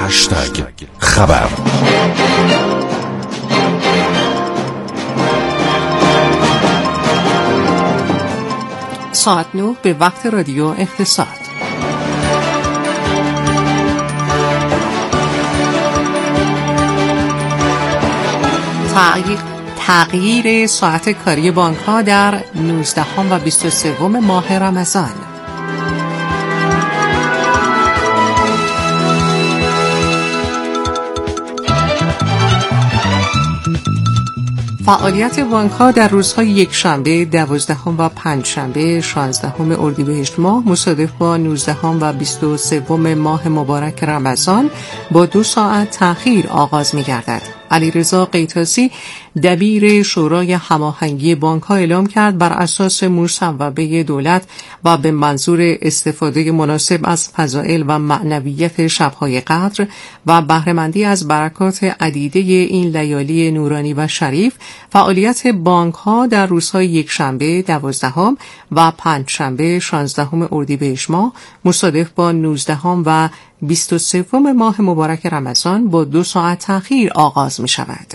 خبر. ساعت 9 به وقت رادیو اقتصاد. تغییر ساعت کاری بانک‌ها در 19 و 23 ماه رمضان. فعالیت بانک‌ها در روزهای یکشنبه 12 و پنجشنبه 16 اردیبهشت ماه مصادف با 19 و 23 ماه مبارک رمضان با 2 ساعت تأخیر آغاز می‌گردد. علیرضا قیطاسی دبیر شورای هماهنگی بانک‌ها اعلام کرد بر اساس مصوبه دولت و به منظور استفاده مناسب از فضائل و معنویت شب‌های قدر و بهره‌مندی از برکات عدیده این لیالی نورانی و شریف، فعالیت بانک‌ها در روزهای یکشنبه 12 و پنجشنبه 16 اردیبهشت ماه مصادف با 19 و 23 ماه مبارک رمضان با 2 ساعت تأخیر آغاز می شود.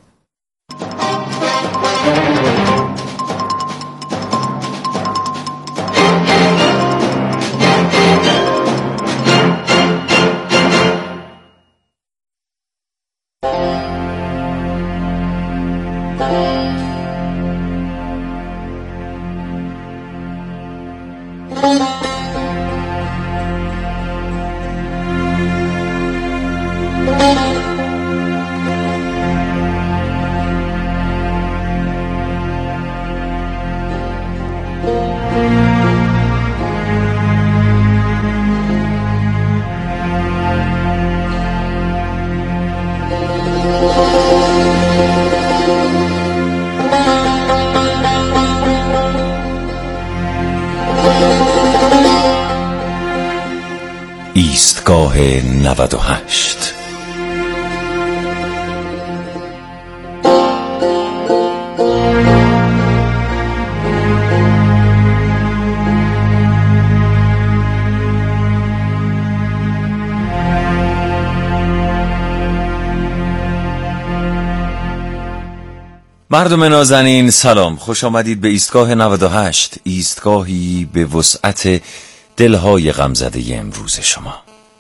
ایستگاه 98. مردم نازنین سلام، خوش آمدید به ایستگاه 98، ایستگاهی به وسعت دلهای غمزده امروز شما.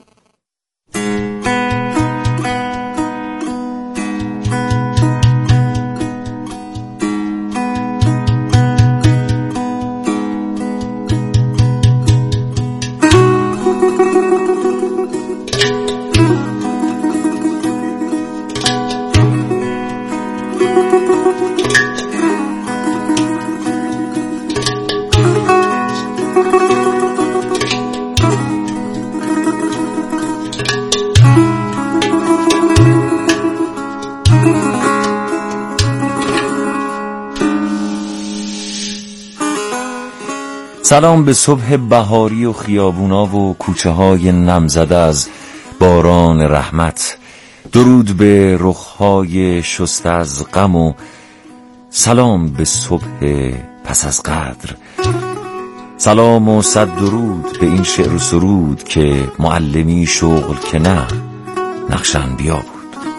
سلام به صبح بهاری و خیابونا و کوچه های نمزده از باران رحمت، درود به رخهای شسته از غم و سلام به صبح پس از قدر. سلام و صد درود به این شعر و سرود که معلمی شغل که نه نقشن بیا بود.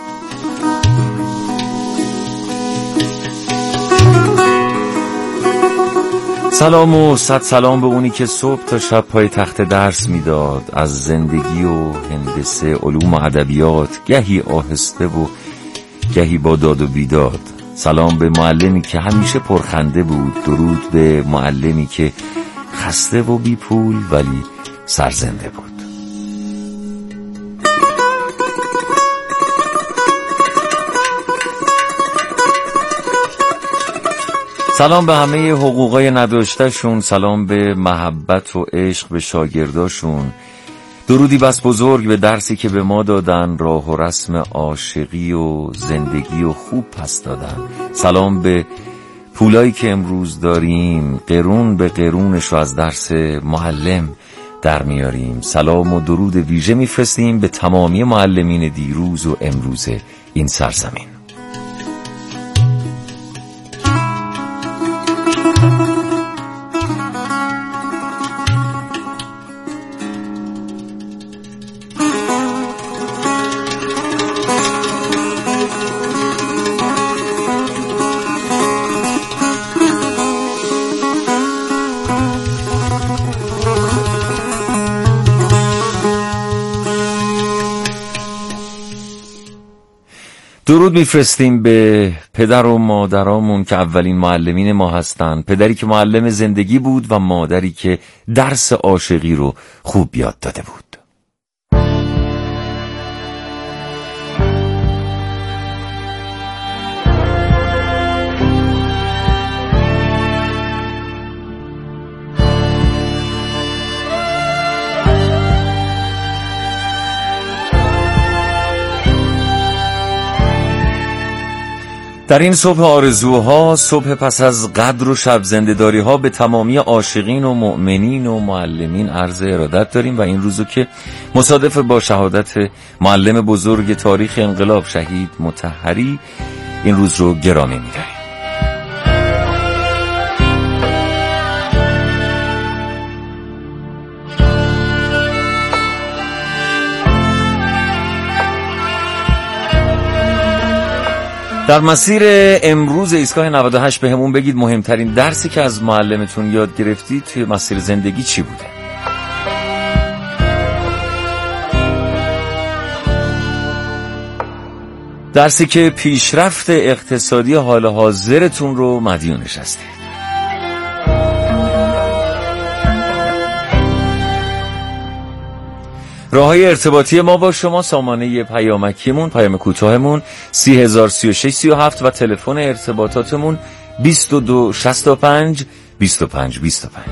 سلام و صد سلام به اونی که صبح تا شب پای تخت درس میداد، از زندگی و هندسه، علوم و ادبیات، گهی آهسته و گهی با داد و بیداد. سلام به معلمی که همیشه پرخنده بود، درود به معلمی که خسته و بی پول ولی سرزنده بود. سلام به همه حقوقای نداشتهشون، سلام به محبت و عشق به شاگرداشون، درودی بس بزرگ به درسی که به ما دادن، راه و رسم عاشقی و زندگی و خوب پس دادن. سلام به پولایی که امروز داریم، قرون به قرونش رو از درس معلم در میاریم. سلام و درود ویژه میفرستیم به تمامی معلمین دیروز و امروز این سرزمین. درود میفرستیم به پدر و مادرامون که اولین معلمین ما هستن، پدری که معلم زندگی بود و مادری که درس عاشقی رو خوب یاد داده بود. در این صبح آرزوها، صبح پس از قدر و شب زنده‌داری ها، به تمامی عاشقین و مؤمنین و معلمین عرض ارادت داریم و این روزو که مصادف با شهادت معلم بزرگ تاریخ انقلاب شهید مطهری، این روز رو گرامی می‌داریم. در مسیر امروز ایستگاه 98 به همون بگید مهمترین درسی که از معلمتون یاد گرفتید توی مسیر زندگی چی بوده؟ درسی که پیشرفت اقتصادی حال حاضرتون رو مدیونش هستید. راههای ارتباطی ما با شما: سامانه پیامکیمون، پیام کوتاهمون 303637 و تلفن ارتباطاتمون 2265 2525.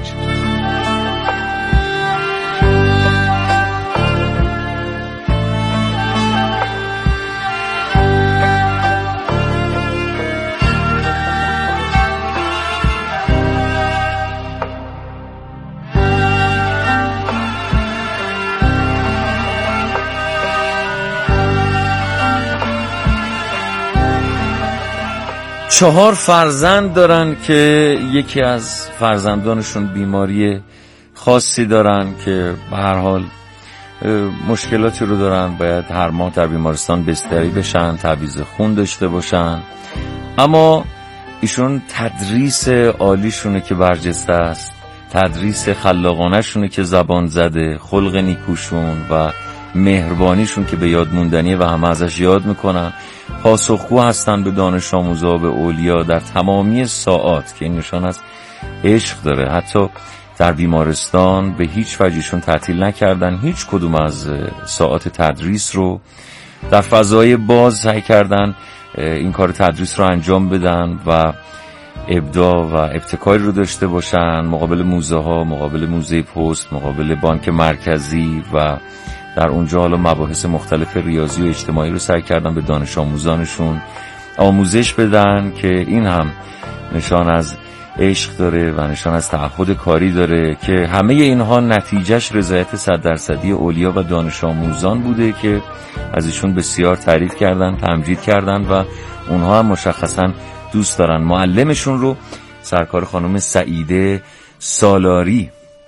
چهار فرزند دارن که یکی از فرزندانشون بیماری خاصی دارن که به هر حال مشکلاتی رو دارن، باید هر ماه در بیمارستان بستری بشن، تعویض خون داشته باشن، اما ایشون تدریس عالیشونه که برجسته است، تدریس خلاقانه شونه که زبان زده، خلق نیکوشون و مهربانیشون که به یاد موندنیه و همه ازش یاد میکنن، پاسخگو هستن به دانش آموزا، به اولیا در تمامی ساعات که این نشان از عشق داره. حتی در بیمارستان به هیچ وجهشون تعطیل نکردن، هیچ کدوم از ساعات تدریس رو در فضای باز سعی کردن این کار تدریس رو انجام بدن و ابداع و ابتکاری رو داشته باشن، مقابل موزه ها، مقابل موزه پست، مقابل بانک مرکزی، و در اونجا حالا مباحث مختلف ریاضی و اجتماعی رو سعی کردن به دانش آموزانشون آموزش بدن که این هم نشان از عشق داره و نشان از تعهد کاری داره که همه اینها نتیجهش رضایت 100% اولیا و دانش آموزان بوده که از ایشون بسیار تعریف کردن، تمجید کردن و اونها هم مشخصا دوست دارن معلمشون رو، سرکار خانم سعیده سالاری.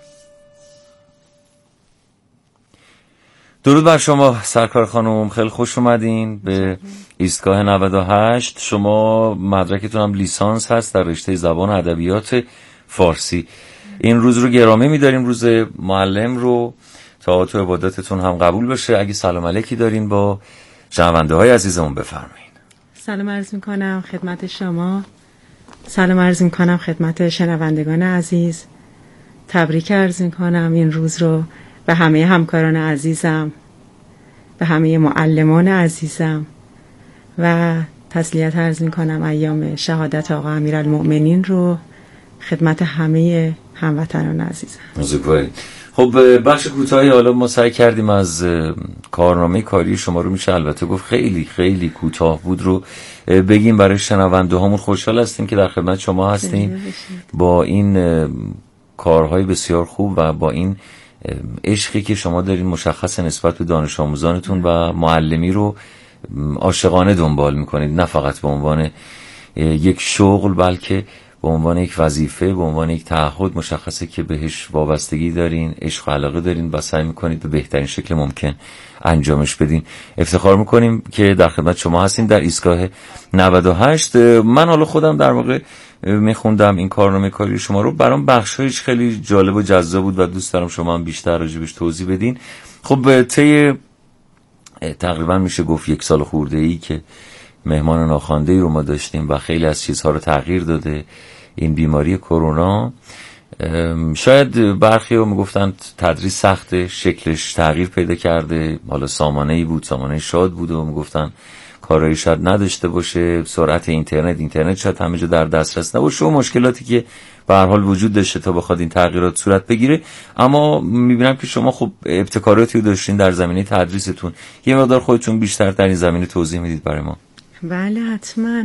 درود بر شما سرکار خانم، خیلی خوش اومدین به ایستگاه 98. شما مدرکتون هم لیسانس هست در رشته زبان و ادبیات فارسی. این روز رو گرامی می‌داریم، روز معلم رو، تا تو عبادتتون هم قبول بشه. اگه سلام علیکی دارین با شنونده های عزیزمون بفرمایید. سلام عرض می‌کنم خدمت شما، سلام عرض می‌کنم خدمت شنوندگان عزیز، تبریک عرض می‌کنم این روز رو به همه همکاران عزیزم، به همه معلمان عزیزم و تسلیت عرض می‌کنم ایام شهادت آقا امیرالمؤمنین رو خدمت همه هموطنان عزیزم. مزگواری. خب بخش کوتاهی حالا ما سعی کردیم از کارنامه کاری شما رو، میشه البته گفت خیلی خیلی کوتاه بود، رو بگیم برای شنونده هامون. خوشحال هستیم که در خدمت شما هستیم با این کارهای بسیار خوب و با این عشقی که شما دارین مشخص نسبت به دانش آموزانتون و معلمی رو عاشقانه دنبال میکنید، نه فقط به عنوان یک شغل بلکه به عنوان یک وظیفه، به عنوان یک تعهد مشخصه که بهش وابستگی دارین، عشق و علاقه دارین و سعی میکنید به بهترین شکل ممکن انجامش بدین. افتخار میکنیم که در خدمت شما هستیم در ایستگاه 98. من حالا خودم در واقع میخوندم این کارنامه کاری شما رو، برام بخشایش خیلی جالب و جذاب بود و دوست دارم شما هم بیشتر راجبش توضیح بدین. خب طی تقریبا میشه گفت 1 سال خورده ای که مهمان ناخوانده‌ای رو ما داشتیم و خیلی از چیزها رو تغییر داده این بیماری کرونا. شاید برخی رو میگفتن تدریس سخته، شکلش تغییر پیدا کرده، حالا سامانه‌ای بود، سامانه شاد بود و میگفتن کارایی شاید نداشته باشه، سرعت اینترنت شاید همه جا در دسترس نباشه و مشکلاتی که به هر حال وجود داشته تا بخواد این تغییرات صورت بگیره. اما میبینم که شما خب ابتکاراتی رو داشتین در زمینه تدریستون، یه مقدار خودتون بیشتر در این زمینه توضیح میدید برای ما؟ بله حتما.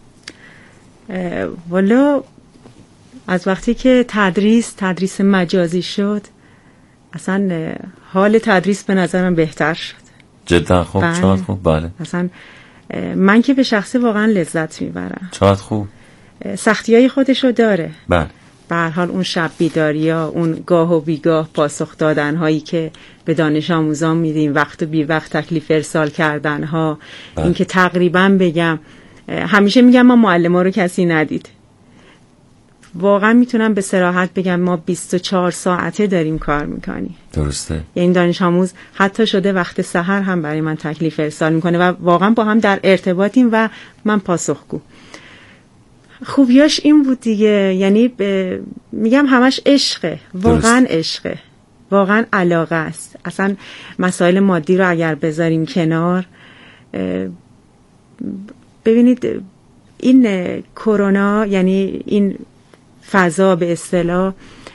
والا از وقتی که تدریس مجازی شد اصلا حال تدریس به نظرم بهتر شد. جدا خوب. بله. چقدر خوب. بله اصلا من که به شخصه واقعا لذت میبرم. چقدر خوب. سختیای خودشو داره. بله. به هر حال اون شب بیداریا، اون گاه و بیگاه پاسخ دادن هایی که به دانش آموزان میدیم، وقت و بی وقت تکلیف ارسال کردن ها. بله. این که تقریبا بگم همیشه میگم ما معلم‌ها رو کسی ندید. واقعا میتونم به صراحت بگم ما 24 ساعته داریم کار میکنیم. درسته. یعنی دانش آموز حتی شده وقت سحر هم برای من تکلیف ارسال میکنه و واقعا با هم در ارتباطیم و من پاسخگو. خوبیاش این بود دیگه، یعنی میگم همش عشقه، واقعا عشقه، واقعا علاقه است. اصلا مسائل مادی رو اگر بذاریم کنار، ببینید این کرونا، یعنی این فضا به اصطلاح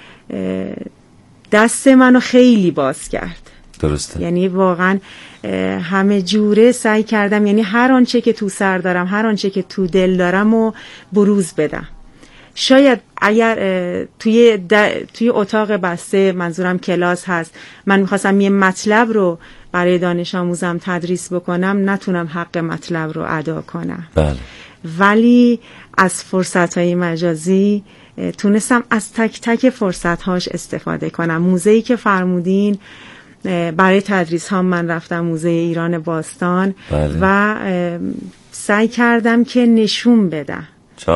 دست منو خیلی باز کرد. درسته. یعنی واقعا همه جوره سعی کردم، یعنی هر آنچه که تو سر دارم، هر آنچه که تو دل دارم و بروز بدم. شاید اگر توی اتاق بسته، منظورم کلاس هست، من میخواستم یه مطلب رو برای دانش آموزم تدریس بکنم، نتونم حق مطلب رو ادا کنم. بله. ولی از فرصت‌های مجازی تونستم از تک تک فرصت‌هاش استفاده کنم. موزه‌ای که فرمودین، برای تدریس ها من رفتم موزه ایران باستان. بله. و سعی کردم که نشون بدم،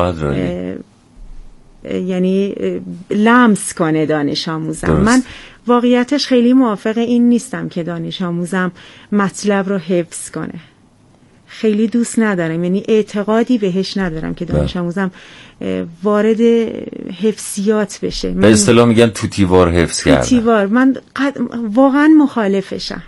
یعنی لمس کنه دانش آموزم. درست. من واقعیتش خیلی موافق این نیستم که دانش آموزم مطلب رو حفظ کنه، خیلی دوست ندارم، یعنی اعتقادی بهش ندارم که دانش آموزم وارد حفظیات بشه. به اصطلاح میگن توتیوار حفظ کردن. توتیوار من واقعا مخالفشم.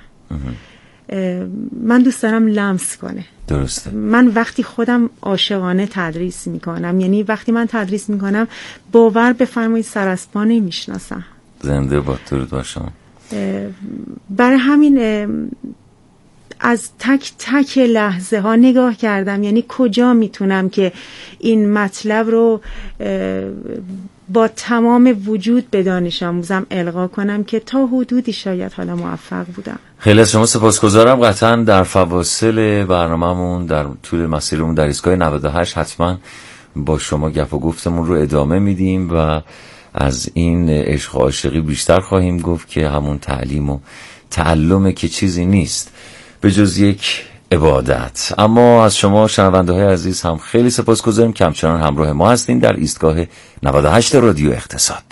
من دوست دارم لمس کنه. درسته. من وقتی خودم عاشقانه تدریس میکنم، یعنی وقتی من تدریس میکنم، باور بفرمایید سر از پا نمیشناسم. زنده باد. درود بر شما. برای همین از تک تک لحظه ها نگاه کردم، یعنی کجا میتونم که این مطلب رو با تمام وجود به دانش آموزم القا کنم که تا حدودی شاید حالا موفق بودم. خیلی از شما سپاسگزارم. قطعا در فواصل برنامه‌مون، در طول مسیرمون در ایستگاه 98 حتما با شما گپ و گفتمون رو ادامه میدیم و از این عشق و عاشقی بیشتر خواهیم گفت که همون تعلیم و تعلمه که چیزی نیست به جز یک عبادت. اما از شما شنونده های عزیز هم خیلی سپاسگزاریم که همچنان همراه ما هستین در ایستگاه 98 رادیو اقتصاد.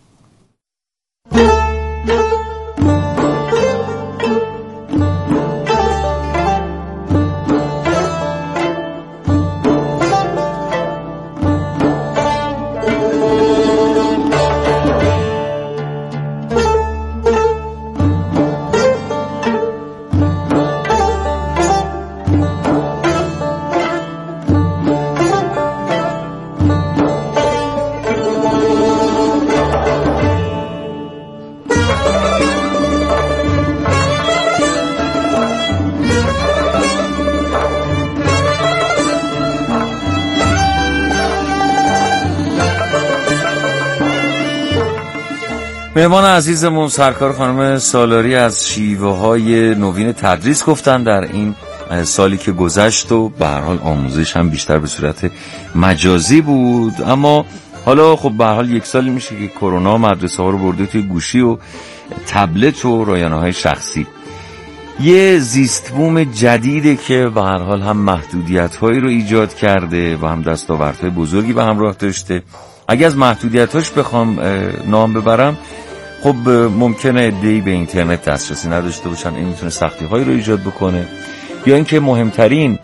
مهمان عزیزمون سرکار خانم سالاری از شیوه‌های نوین تدریس گفتن در این سالی که گذشت و به هر حال آموزش هم بیشتر به صورت مجازی بود. اما حالا خب به هر حال یک سالی میشه که کرونا مدرسه ها رو برده توی گوشی و تبلت و رایانه‌های شخصی. یه زیست بوم جدیده که به هر حال هم محدودیت‌هایی رو ایجاد کرده و هم دستاوردهای بزرگی به همراه داشته. اگه از محدودیت‌هاش بخوام نام ببرم، خب ممکنه عده‌ای به اینترنت دسترسی نداشته باشن، این میتونه سختی‌هایی رو ایجاد بکنه، یا اینکه مهمترین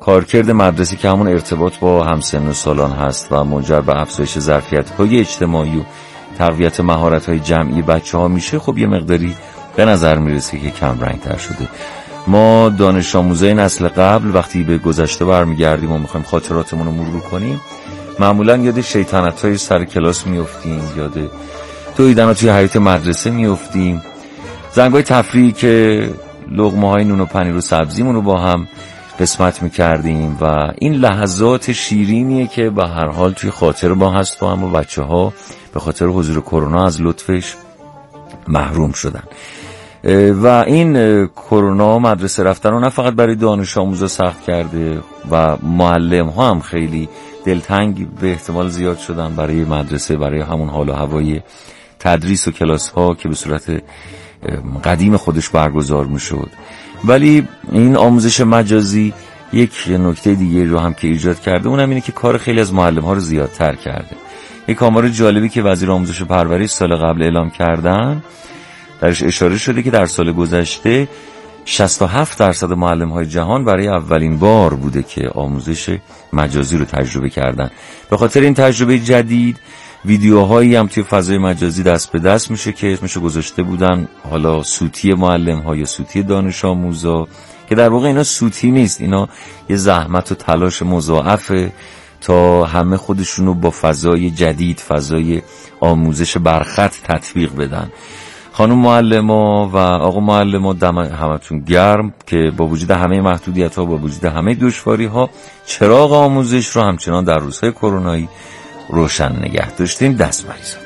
کارکرد مدرسه که همون ارتباط با همسن و سالان هست و منجر به افزایش ظرفیت‌های اجتماعی و تقویت مهارت‌های جمعی بچه‌ها میشه، خب یه مقداری به نظر میرسه که کم رنگ‌تر شده. ما دانش آموزای نسل قبل وقتی به گذشته برمیگردیم و میخوایم خاطراتمون رو مرور کنیم، معمولا یاد شیطنت‌های سر کلاس میافتیم، یاد دویدن توی حیاط مدرسه میافتیم، زنگ‌های تفریحی که لقمه‌های نون و پنیر و سبزیمون رو با هم قسمت میکردیم و این لحظات شیرینیه که به هر حال توی خاطر ما هست و اما بچه‌ها به خاطر حضور کرونا از لطفش محروم شدن. و این کرونا مدرسه رفتن رو نه فقط برای دانش آموزا سخت کرده و معلم ها هم خیلی دلتنگ به احتمال زیاد شدن برای مدرسه، برای همون حال و هوای تدریس و کلاس ها که به صورت قدیم خودش برگزار می شد. ولی این آموزش مجازی یک نکته دیگه رو هم که ایجاد کرده، اونم اینه که کار خیلی از معلم ها رو زیادتر کرده. یک آمار جالبی که وزیر آموزش و پرورش سال قبل اعلام کردن، درش اشاره شده که در سال گذشته 67% معلم های جهان برای اولین بار بوده که آموزش مجازی رو تجربه کردن. به خاطر این تجربه جدید ویدیوهایی هم توی فضای مجازی دست به دست میشه که اسمشو گذاشته بودن حالا سوتی معلم ها یا سوتی دانش آموزا، که در واقع اینا سوتی نیست، اینا یه زحمت و تلاش مضاعفه تا همه خودشونو با فضای جدید، فضای آموزش برخط تطبیق بدن. خانم معلم‌ها و آقا معلم‌ها دم همتون گرم که با وجود همه محدودیت‌ها، با وجود همه دشواری‌ها، چراغ آموزش رو همچنان در روزهای کرونایی روشن نگه داشتین. دست مریض.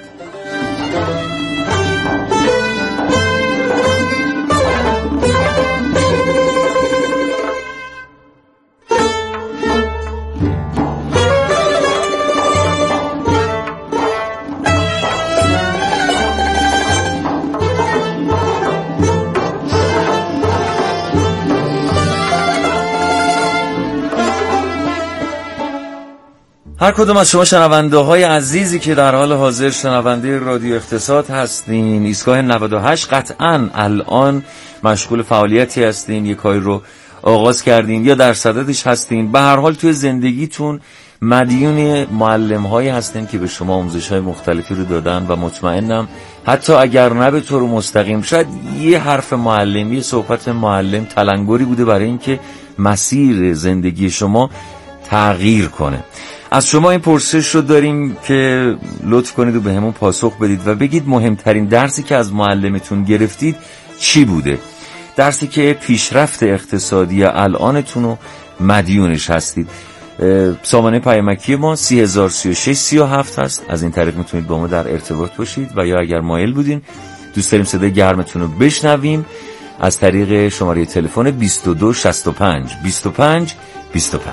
هر کدوم از شما شنونده های عزیزی که در حال حاضر شنونده رادیو اقتصاد هستین، ایستگاه 98 قطعاً الان مشغول فعالیتی هستین، یک کاری رو آغاز کردین یا در صددش هستین. به هر حال توی زندگیتون مدیون معلم هایی هستین که به شما آموزش های مختلفی رو دادن و مطمئنم حتی اگر نه به طور مستقیم، شاید یه حرف معلم، یه صحبت معلم تلنگری بوده برای اینکه مسیر زندگی شما تغییر کنه. از شما این پرسش رو داریم که لطف کنید و به همون پاسخ بدید و بگید مهمترین درسی که از معلمتون گرفتید چی بوده؟ درسی که پیشرفت اقتصادی الانتون رو مدیونش هستید. سامانه پیامکی ما 303637 هست، از این طریق میتونید با ما در ارتباط باشید و یا اگر مایل بودین دوست داریم صدای گرمتون رو بشنویم، از طریق شماره تلفن 2265 25 25.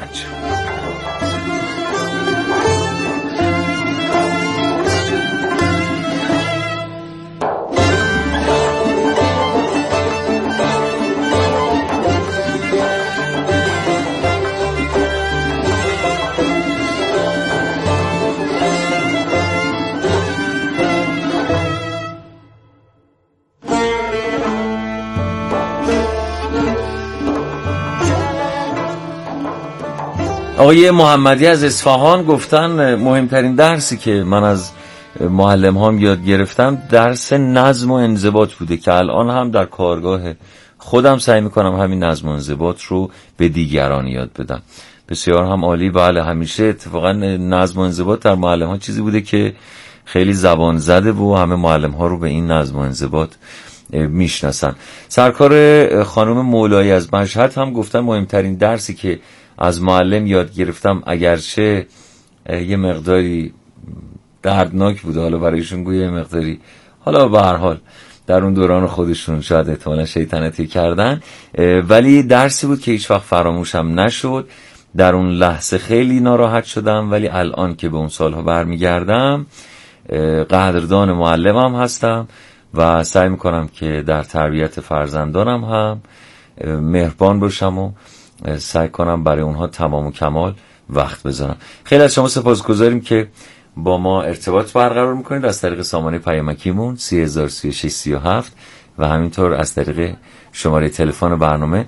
آقای محمدی از اصفهان گفتن مهمترین درسی که من از معلم هام یاد گرفتم درس نظم و انضباط بوده که الان هم در کارگاه خودم سعی میکنم همین نظم و انضباط رو به دیگران یاد بدم. بسیار هم عالی. بله، همیشه اتفاقا نظم و انضباط در معلم ها چیزی بوده که خیلی زبان زده و همه معلم ها رو به این نظم و انضباط میشناسن. سرکار خانم مولایی از مشهد هم گفتن مهمترین درسی که از معلم یاد گرفتم، اگرچه یه مقداری دردناک بود حالا برایشون، گویا یه مقداری حالا به هر حال در اون دوران خودشون شاید احتمالا شیطنتی کردن، ولی درسی بود که هیچ وقت فراموشم نشد. در اون لحظه خیلی ناراحت شدم، ولی الان که به اون سالها برمیگردم قدردان معلمم هستم و سعی میکنم که در تربیت فرزندانم هم مهربان باشم و سعی کنم برای اونها تمام و کمال وقت بذارم. خیلی از شما سپاسگزاریم که با ما ارتباط برقرار میکنید از طریق سامانه پیامکیمون 303637 و همینطور از طریق شماره تلفن برنامه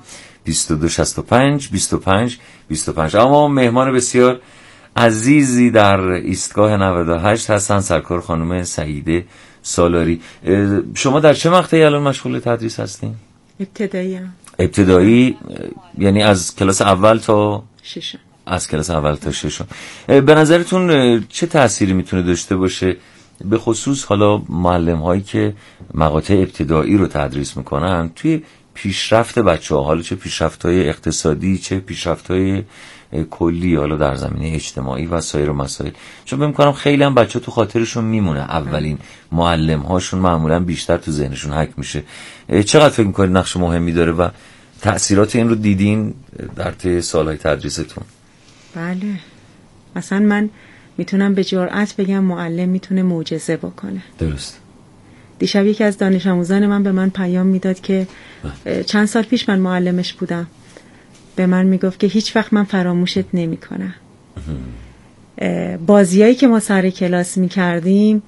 2265 25 25. اما مهمان بسیار عزیزی در ایستگاه 98 هستن، سرکار خانم سعیده سالاری. شما در چه مقطعی الان مشغول تدریس هستین؟ ابتدایی، یعنی از کلاس اول تا ششم. از کلاس اول تا ششم. به نظرتون چه تأثیری میتونه داشته باشه به خصوص حالا معلم هایی که مقاطع ابتدایی رو تدریس میکنن توی پیشرفت بچه‌ها، حالا چه پیشرفت‌های اقتصادی چه پیشرفت‌های کلی حالا در زمینه اجتماعی و سایر مسائل؟ چون فکر می‌کنم خیلی هم بچه‌ها تو خاطرشون میمونه، اولین معلم هاشون معمولا بیشتر تو ذهنشون حک میشه. چقدر فکر می‌کنید نقش مهمی داره و تأثیرات این رو دیدین در طی سال‌های تدریستون؟ بله، مثلا من میتونم به جرئت بگم معلم میتونه معجزه بکنه. درست. دیشب یکی از دانش آموزان من به من پیام میداد که چند سال پیش من معلمش بودم، به من میگفت که هیچ وقت من فراموشت نمیکنم. بازیایی که ما سر کلاس میکردیم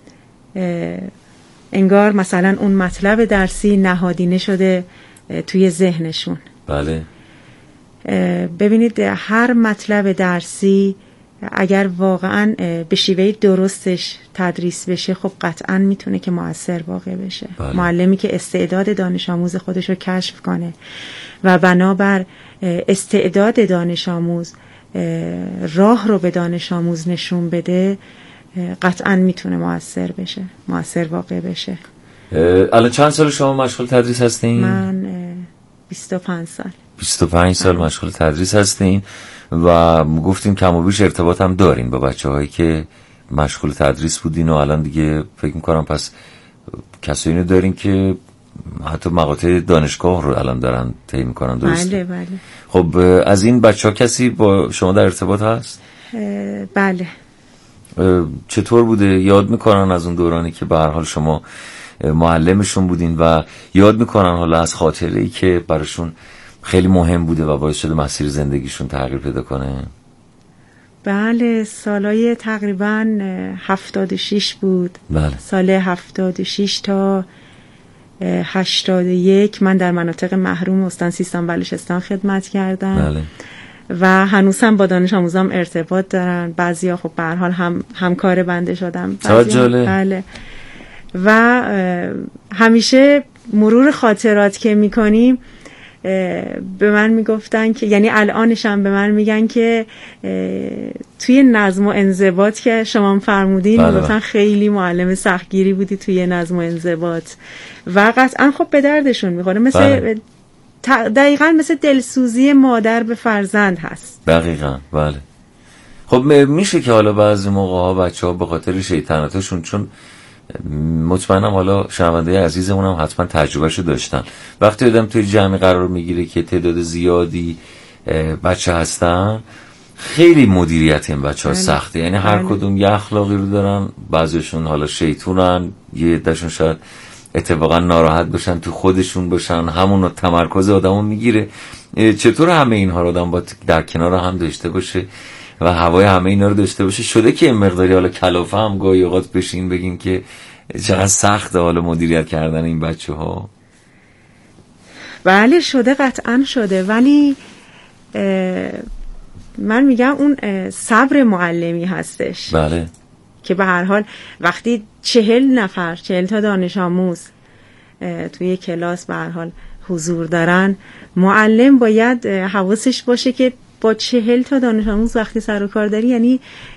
انگار مثلا اون مطلب درسی نهادینه شده توی ذهنشون. بله. ببینید هر مطلب درسی اگر واقعا به شیوه درستش تدریس بشه خب قطعا میتونه که مؤثر واقع بشه. بله. معلمی که استعداد دانش آموز خودش رو کشف کنه و بنابر استعداد دانش آموز راه رو به دانش آموز نشون بده قطعا میتونه مؤثر بشه، مؤثر واقع بشه. الان چند سال شما مشغول تدریس هستین؟ من 25 سال. 25 سال مشغول تدریس هستین و گفتیم کم و بیش ارتباط هم دارین با بچه‌هایی که مشغول تدریس بودین و الان دیگه فکر می‌کنم پس کسایی رو دارین که حتی مقاطع دانشگاه رو الان دارن طی می‌کنن. درسته؟ بله. خب از این بچه‌ها کسی با شما در ارتباط هست؟ بله. چطور بوده؟ یاد می‌کنن از اون دورانی که به هر حال شما معلمشون بودین و یاد می‌کنن حالا از خاطره‌ای که براشون خیلی مهم بوده و باعث شده مسیر زندگیشون تغییر پیدا کنه؟ بله، سالای تقریبا 76 بود. بله. سال 76 تا 81 من در مناطق محروم استان سیستان بلوچستان خدمت کردم. بله. و هنوز هم با دانش آموزام ارتباط دارن. بعضیا خب به هر حال همکار بنده شدم. بله. و همیشه مرور خاطرات که میکنیم به من میگفتن که یعنی الانشم به من میگن که توی نظم و انضباط که شما فرمودین میگفتن خیلی معلم سختگیری بودی توی نظم و انضباط و قطعا خب به دردشون میخوره، مثل دقیقاً مثل دلسوزی مادر به فرزند هست. دقیقاً. بله. خب میشه که حالا بعضی موقع ها بچه ها به خاطر شیطنتاشون، چون مطمئنم حالا شنونده عزیزمون هم حتما تجربهشو داشتن، وقتی آدم توی جمعی قرار میگیره که تعداد زیادی بچه هستن خیلی مدیریت این بچه ها سخته، یعنی هر کدوم یه اخلاقی رو دارن، بعضیشون حالا شیطونن، یه عده‌شون شاید اتفاقا ناراحت باشن تو خودشون باشن، همون تمرکز آدمو میگیره. چطور همه اینها رو آدم با در کنار هم داشته باشه و هوای همه اینا رو داشته باشه؟ شده که این مقداری حالا کلافه هم گاهی اوقات بشین بگین که چقدر سخته حالا مدیریت کردن این بچه ها؟ بله شده، قطعا شده، ولی من میگم اون صبر معلمی هستش. بله. که به هر حال وقتی 40 تا دانش آموز توی کلاس به هر حال حضور دارن، معلم باید حواسش باشه که با 40 تا دانش آموز وقتی سر و کار داری، یعنی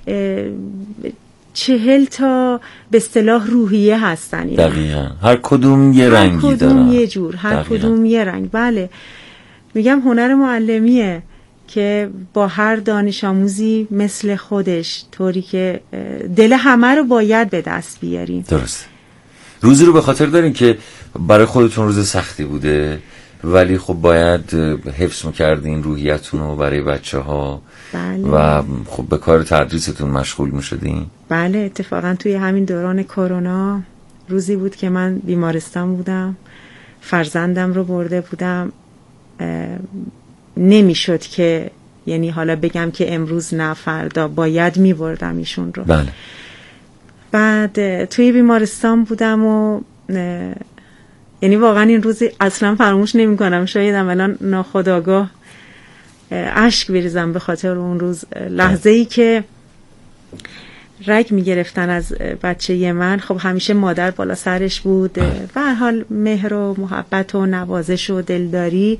40 تا به اصطلاح روحیه هستن، یعنی دقیقاً هر کدوم یه رنگی دارن، هر کدوم یه جور، هر کدوم یه رنگ. بله میگم هنر معلمیه که با هر دانش آموزی مثل خودش، طوری که دل همه رو باید به دست بیاریم. درست. روزی رو به خاطر دارین که برای خودتون روز سختی بوده ولی خب باید حفظ میکردین روحیتون رو برای بچه ها. بله. و خب به کار تدریستون مشغول میشدین. بله اتفاقا توی همین دوران کرونا روزی بود که من بیمارستان بودم، فرزندم رو برده بودم، نمیشد که یعنی حالا بگم که امروز نه فردا، باید میبردم ایشون رو. بله. بعد توی بیمارستان بودم و یعنی واقعا این روزی اصلا فراموش نمی کنم. شاید الان ناخودآگاه اشک بریزم به خاطر اون روز. لحظه ای که رگ می گرفتن از بچه من، خب همیشه مادر بالا سرش بود، به هر حال مهر و محبت و نوازش و دلداری.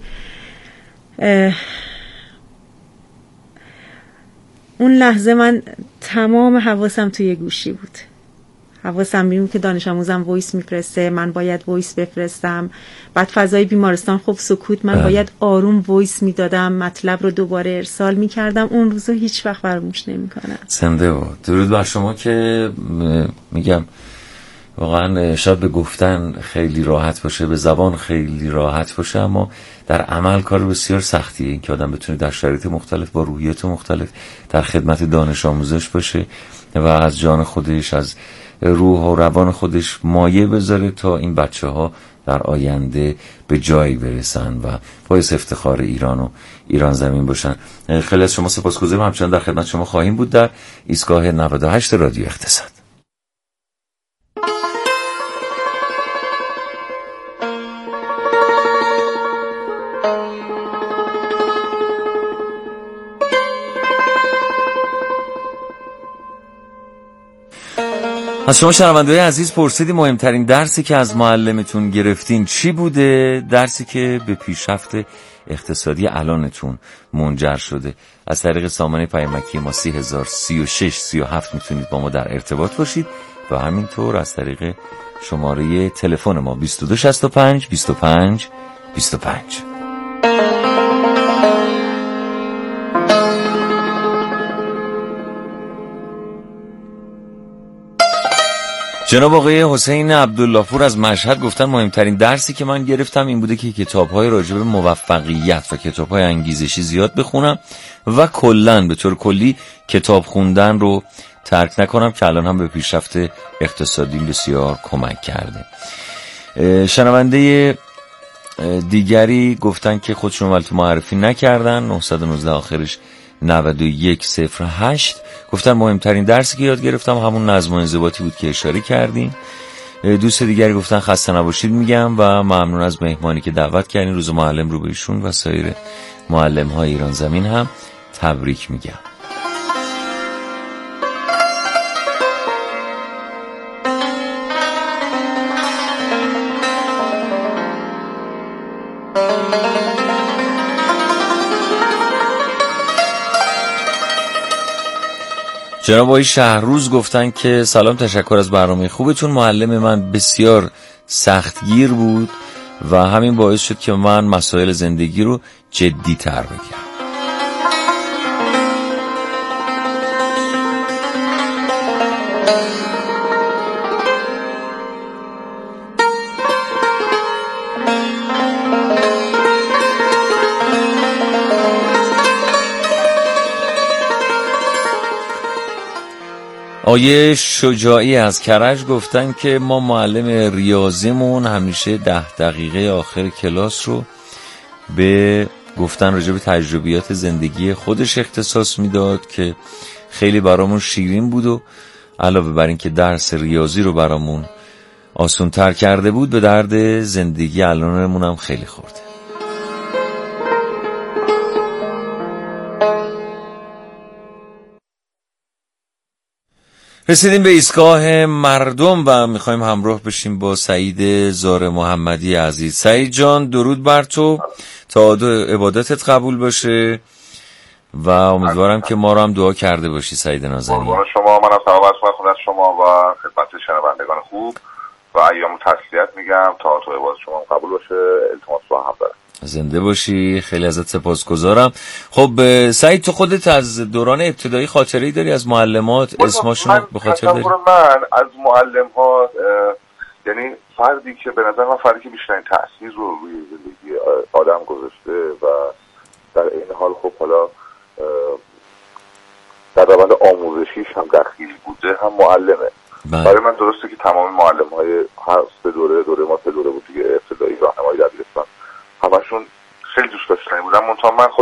اون لحظه من تمام حواسم توی گوشی بود. حواسم بیرون که دانش آموزم وایس میفرسته، من باید وایس بفرستم. بعد فضای بیمارستان خب سکوت، من باید آروم وایس میدادم، مطلب رو دوباره ارسال میکردم. اون روزو هیچ وقت فراموش نمیکنم. زنده و درود بر شما که میگم واقعا شاید به گفتن خیلی راحت باشه، به زبان خیلی راحت باشه، اما در عمل کار بسیار سختیه. این که آدم بتونه در شرایط مختلف با روحیات مختلف در خدمت دانش آموزش باشه و از جان خودش، از روح و روان خودش مایه بذاره تا این بچه ها در آینده به جایی برسن و باعث افتخار ایران و ایران زمین باشن. خیلی از شما سپاسگزارم. همچنان در خدمت شما خواهیم بود در ایستگاه 98 رادیو اقتصاد. از شما شنونده‌های عزیز پرسیدیم مهمترین درسی که از معلمتون گرفتین چی بوده؟ درسی که به پیشرفت اقتصادی الانتون منجر شده. از طریق سامانه پیامکی ما 303637 میتونید با ما در ارتباط باشید و همینطور از طریق شماره تلفن ما 2265 25 25. جناب آقای حسین عبدالله پور از مشهد گفتن مهمترین درسی که من گرفتم این بوده که کتاب‌های راجع به موفقیت و کتاب‌های انگیزشی زیاد بخونم و کلاً به طور کلی کتاب خوندن رو ترک نکنم که الان هم به پیشرفت اقتصادی بسیار کمک کرده. شنونده دیگری گفتن که خودشون البته معرفی نکردن، 919 آخرش 9108 گفتن مهمترین درسی که یاد گرفتم همون نظم و انضباطی بود که اشاره کردیم. دوست دیگری گفتن خسته نباشید میگم و ممنون از مهمانی که دعوت کردین. روز معلم رو به ایشون و سایر معلم های ایران زمین هم تبریک میگم. جناب آقای شهروز گفتن که سلام، تشکر از برنامه خوبتون. معلم من بسیار سختگیر بود و همین باعث شد که من مسائل زندگی رو جدی تر بگیرم. آیه شجاعی از کرج گفتن که ما معلم ریاضیمون همیشه 10 دقیقه آخر کلاس رو به گفتن راجع به تجربیات زندگی خودش اختصاص میداد که خیلی برامون شیرین بود و علاوه بر این که درس ریاضی رو برامون آسان تر کرده بود به درد زندگی الانمون هم خیلی خورده. رسیدیم به ایستگاه مردم و میخوایم همراه بشیم با سعید زار محمدی عزیز. سعید جان درود بر تو، تا عبادتت قبول باشه و امیدوارم که ما رو هم دعا کرده باشی. سعید نازنین شما، منم سلام عرض می‌کنم خدمت شما و خدمت شنوندگان خوب و ایام تسلیت میگم تا عبادت شما هم قبول باشه. التماس رو هم دارم. زنده باشی، خیلی ازت سپاسگزارم. خب سعید تو خودت از دوران ابتدایی خاطره‌ای داری از معلمات؟ اسمشون به خاطر داری؟ من از معلم ها یعنی فردی که به نظر من فردی که بیشترین تأثیر رو روی زندگی آدم گذاشته و در این حال خب حالا در روند آموزشیش هم دخیل بوده هم معلمه. برای من درسته که تمام معلم های هر سه دوره ما 3 دوره بود دیگه، ابتدایی، راهنمایی، دبیرستان، همشون خیلی دوست داشتنی بودن. منتها من